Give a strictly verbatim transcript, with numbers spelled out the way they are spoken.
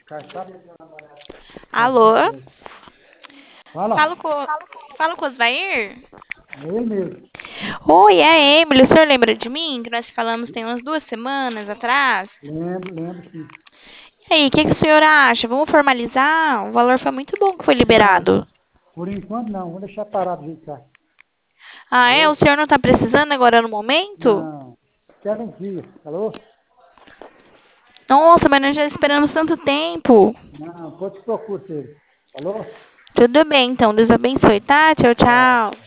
Carçap, Alô? carçap mesmo. Falo Fala, com, falo com o Osvair? é ele mesmo. Oi, é a Emily. O senhor lembra de mim? Que nós falamos tem umas duas semanas atrás. Lembro, lembro sim. E aí, o que, que o senhor acha? Vamos formalizar? O valor foi muito bom que foi Não, liberado. por enquanto não, vou deixar parado de cá. Ah, é? O Alô? senhor não tá precisando agora no momento? Não, quero um dia. Alô? Nossa, mas nós já esperamos tanto tempo. Não, pode se procura, ele. Alô? Tudo bem, então. Deus abençoe, tá? Tchau, Tá. tchau.